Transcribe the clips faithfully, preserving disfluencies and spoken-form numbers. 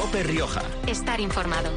COPE Rioja. Estar informado.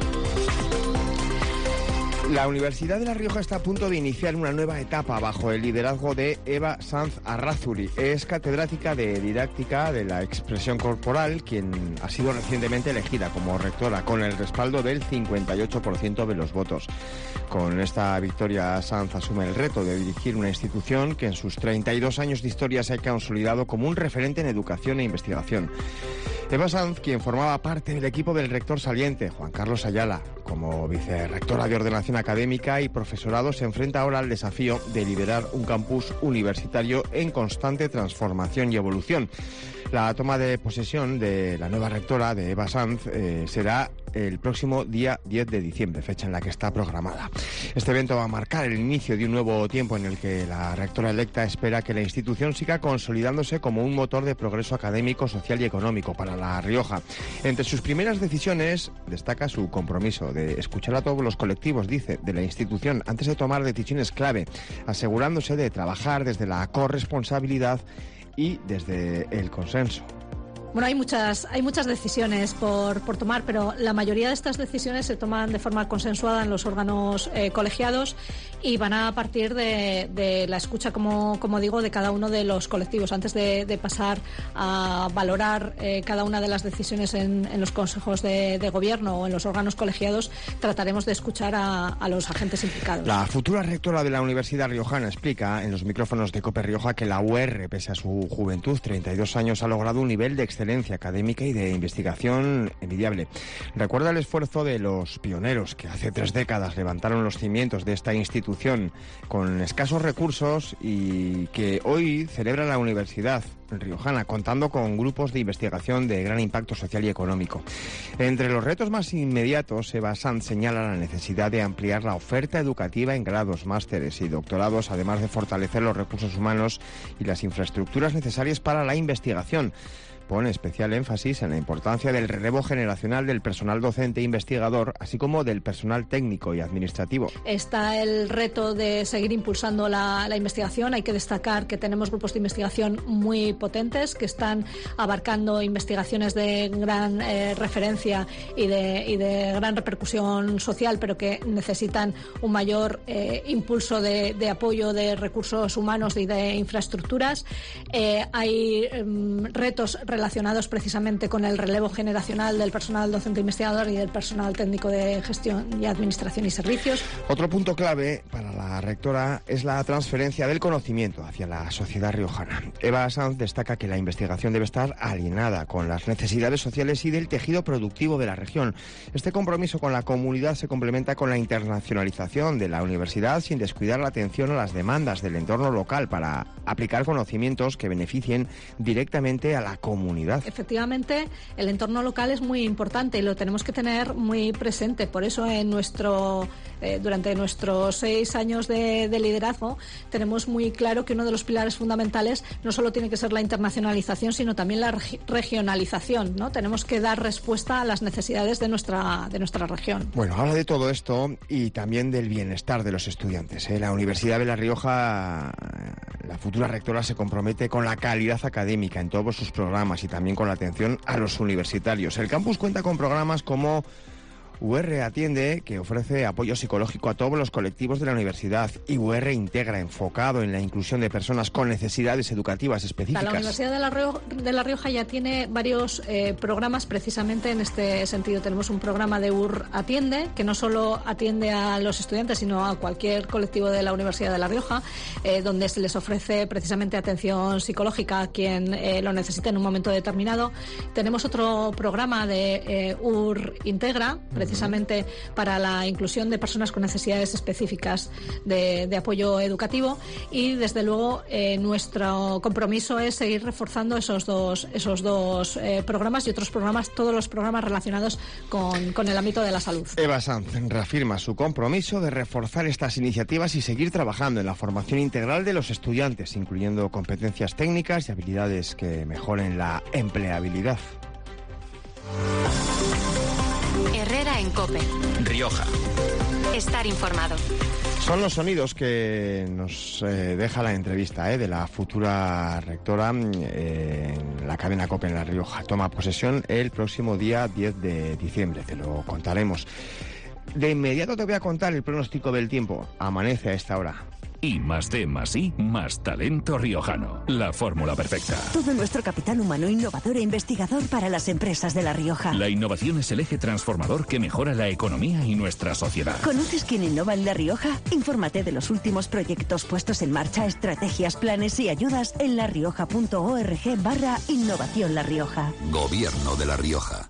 La Universidad de La Rioja está a punto de iniciar una nueva etapa bajo el liderazgo de Eva Sanz Arrázuri. Es catedrática de didáctica de la expresión corporal, quien ha sido recientemente elegida como rectora con el respaldo del cincuenta y ocho por ciento de los votos. Con esta victoria, Sanz asume el reto de dirigir una institución que en sus treinta y dos años de historia se ha consolidado como un referente en educación e investigación. Eva Sanz, quien formaba parte del equipo del rector saliente, Juan Carlos Ayala, como vicerrectora de Ordenación Académica y Profesorado, se enfrenta ahora al desafío de liderar un campus universitario en constante transformación y evolución. La toma de posesión de la nueva rectora, de Eva Sanz, eh, será el próximo día diez de diciembre, fecha en la que está programada. Este evento va a marcar el inicio de un nuevo tiempo en el que la rectora electa espera que la institución siga consolidándose como un motor de progreso académico, social y económico para La Rioja. Entre sus primeras decisiones destaca su compromiso de escuchar a todos los colectivos, dice, de la institución antes de tomar decisiones clave, asegurándose de trabajar desde la corresponsabilidad y desde el consenso. Bueno, hay muchas, hay muchas decisiones por, por tomar, pero la mayoría de estas decisiones se toman de forma consensuada en los órganos eh, colegiados y van a partir de, de la escucha, como, como digo, de cada uno de los colectivos. Antes de, de pasar a valorar eh, cada una de las decisiones en, en los consejos de, de gobierno o en los órganos colegiados, trataremos de escuchar a, a los agentes implicados. La futura rectora de la Universidad Riojana explica en los micrófonos de COPE Rioja que la U R, pese a su juventud, treinta y dos años, ha logrado un nivel de excelencia académica y de investigación envidiable. Recuerda el esfuerzo de los pioneros que hace tres décadas levantaron los cimientos de esta institución con escasos recursos y que hoy celebra la Universidad Riojana, contando con grupos de investigación de gran impacto social y económico. Entre los retos más inmediatos, Eva Sanz señala la necesidad de ampliar la oferta educativa en grados, másteres y doctorados, además de fortalecer los recursos humanos y las infraestructuras necesarias para la investigación. Pone especial énfasis en la importancia del relevo generacional del personal docente e investigador, así como del personal técnico y administrativo. Está el reto de seguir impulsando la, la investigación. Hay que destacar que tenemos grupos de investigación muy potentes que están abarcando investigaciones de gran eh, referencia y de, y de gran repercusión social, pero que necesitan un mayor eh, impulso de, de apoyo de recursos humanos y de infraestructuras. Eh, hay eh, retos relacionados precisamente con el relevo generacional del personal docente investigador y del personal técnico de gestión y administración y servicios. Otro punto clave para la rectora es la transferencia del conocimiento hacia la sociedad riojana. Eva Sanz destaca que la investigación debe estar alineada con las necesidades sociales y del tejido productivo de la región. Este compromiso con la comunidad se complementa con la internacionalización de la universidad sin descuidar la atención a las demandas del entorno local para aplicar conocimientos que beneficien directamente a la comunidad. Efectivamente, el entorno local es muy importante y lo tenemos que tener muy presente. Por eso, en nuestro eh, durante nuestros seis años de, de liderazgo, tenemos muy claro que uno de los pilares fundamentales no solo tiene que ser la internacionalización, sino también la regi- regionalización, ¿no? Tenemos que dar respuesta a las necesidades de nuestra de nuestra región. Bueno, habla de todo esto y también del bienestar de los estudiantes, ¿eh? La Universidad de La Rioja, la futura rectora, se compromete con la calidad académica en todos sus programas y también con la atención a los universitarios. El campus cuenta con programas como U R Atiende, que ofrece apoyo psicológico a todos los colectivos de la universidad, y U R Integra, enfocado en la inclusión de personas con necesidades educativas específicas. La Universidad de La Rioja, de La Rioja ya tiene varios eh, programas precisamente en este sentido. Tenemos un programa de U R Atiende, que no solo atiende a los estudiantes, sino a cualquier colectivo de la Universidad de La Rioja, eh, donde se les ofrece precisamente atención psicológica a quien eh, lo necesite en un momento determinado. Tenemos otro programa de eh, U R Integra, precisamente para la inclusión de personas con necesidades específicas de, de apoyo educativo, y desde luego eh, nuestro compromiso es seguir reforzando esos dos esos dos eh, programas y otros programas, todos los programas relacionados con, con el ámbito de la salud. Eva Sanz reafirma su compromiso de reforzar estas iniciativas y seguir trabajando en la formación integral de los estudiantes, incluyendo competencias técnicas y habilidades que mejoren la empleabilidad. Herrera En COPE. Rioja. Estar informado. Son los sonidos que nos eh, deja la entrevista eh, de la futura rectora eh, en la cadena COPE en La Rioja. Toma posesión el próximo día diez de diciembre, te lo contaremos. De inmediato te voy a contar el pronóstico del tiempo. Amanece a esta hora. I más D más I más talento riojano. La fórmula perfecta. Todo nuestro capital humano innovador e investigador para las empresas de La Rioja. La innovación es el eje transformador que mejora la economía y nuestra sociedad. ¿Conoces quién innova en La Rioja? Infórmate de los últimos proyectos puestos en marcha, estrategias, planes y ayudas en larioja.org barra innovación La Rioja. Gobierno de La Rioja.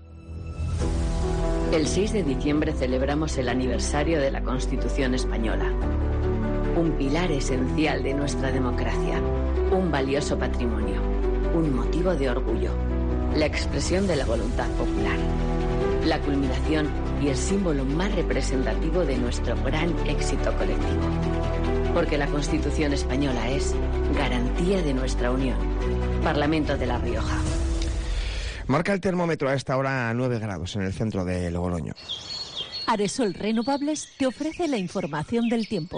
El seis de diciembre celebramos el aniversario de la Constitución Española. Un pilar esencial de nuestra democracia, un valioso patrimonio, un motivo de orgullo, la expresión de la voluntad popular, la culminación y el símbolo más representativo de nuestro gran éxito colectivo. Porque la Constitución Española es garantía de nuestra unión. Parlamento de La Rioja. Marca el termómetro a esta hora a nueve grados en el centro de Logroño. Aresol Renovables te ofrece la información del tiempo.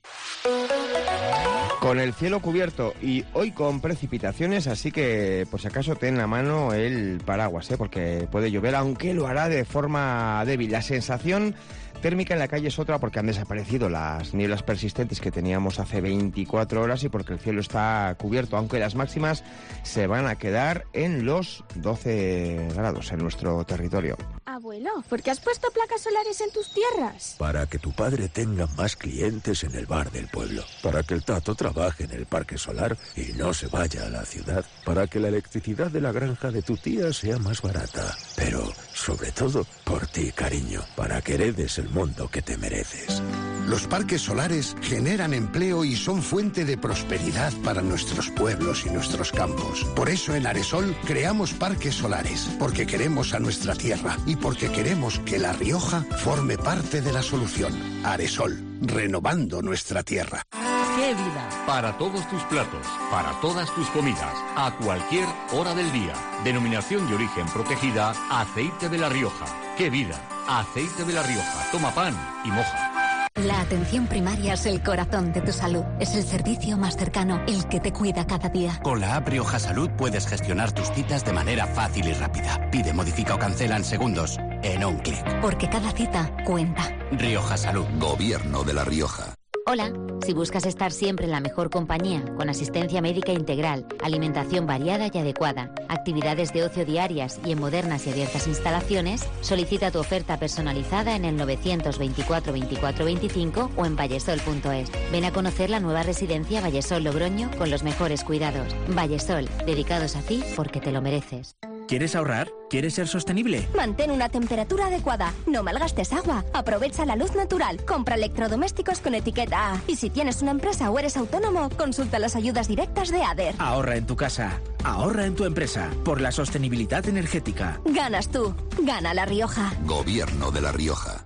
Con el cielo cubierto y hoy con precipitaciones, así que por si acaso ten a mano el paraguas, ¿eh? Porque puede llover, aunque lo hará de forma débil. La sensación térmica en la calle es otra porque han desaparecido las nieblas persistentes que teníamos hace veinticuatro horas y porque el cielo está cubierto, aunque las máximas se van a quedar en los doce grados en nuestro territorio. Abuelo, ¿por qué has puesto placas solares en tus tierras? Para que tu padre tenga más clientes en el bar del pueblo. Para que el Tato trabaje en el parque solar y no se vaya a la ciudad. Para que la electricidad de la granja de tu tía sea más barata. Pero, sobre todo, por ti, cariño. Para que heredes el mundo que te mereces. Los parques solares generan empleo y son fuente de prosperidad para nuestros pueblos y nuestros campos. Por eso en Aresol creamos parques solares, porque queremos a nuestra tierra y porque queremos que La Rioja forme parte de la solución. Aresol, renovando nuestra tierra. ¡Qué vida! Para todos tus platos, para todas tus comidas, a cualquier hora del día. Denominación de origen protegida, Aceite de La Rioja. ¡Qué vida! Aceite de La Rioja. Toma pan y moja. La atención primaria es el corazón de tu salud. Es el servicio más cercano, el que te cuida cada día. Con la app Rioja Salud puedes gestionar tus citas de manera fácil y rápida. Pide, modifica o cancela en segundos, en un clic. Porque cada cita cuenta. Rioja Salud. Gobierno de La Rioja. Hola, si buscas estar siempre en la mejor compañía, con asistencia médica integral, alimentación variada y adecuada, actividades de ocio diarias y en modernas y abiertas instalaciones, solicita tu oferta personalizada en el novecientos veinticuatro veinticuatro veinticinco o en vallesol punto es. Ven a conocer la nueva residencia Vallesol Logroño con los mejores cuidados. Vallesol, dedicados a ti porque te lo mereces. ¿Quieres ahorrar? ¿Quieres ser sostenible? Mantén una temperatura adecuada. No malgastes agua. Aprovecha la luz natural. Compra electrodomésticos con etiqueta A. Y si tienes una empresa o eres autónomo, consulta las ayudas directas de A D E R. Ahorra en tu casa. Ahorra en tu empresa. Por la sostenibilidad energética. Ganas tú. Gana La Rioja. Gobierno de La Rioja.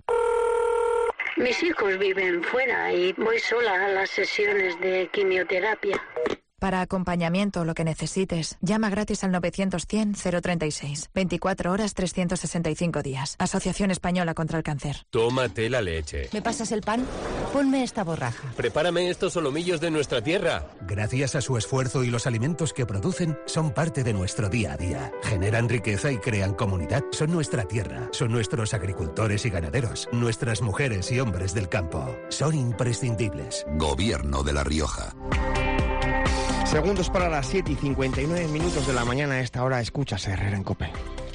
Mis hijos viven fuera y voy sola a las sesiones de quimioterapia. Para acompañamiento o lo que necesites, llama gratis al novecientos cien cero treinta y seis. veinticuatro horas, trescientos sesenta y cinco días. Asociación Española contra el Cáncer. Tómate la leche. ¿Me pasas el pan? Ponme esta borraja. Prepárame estos solomillos de nuestra tierra. Gracias a su esfuerzo y los alimentos que producen, son parte de nuestro día a día. Generan riqueza y crean comunidad. Son nuestra tierra. Son nuestros agricultores y ganaderos. Nuestras mujeres y hombres del campo. Son imprescindibles. Gobierno de La Rioja. Segundos para las siete y cincuenta y nueve minutos de la mañana. A esta hora escuchas Herrera en COPE.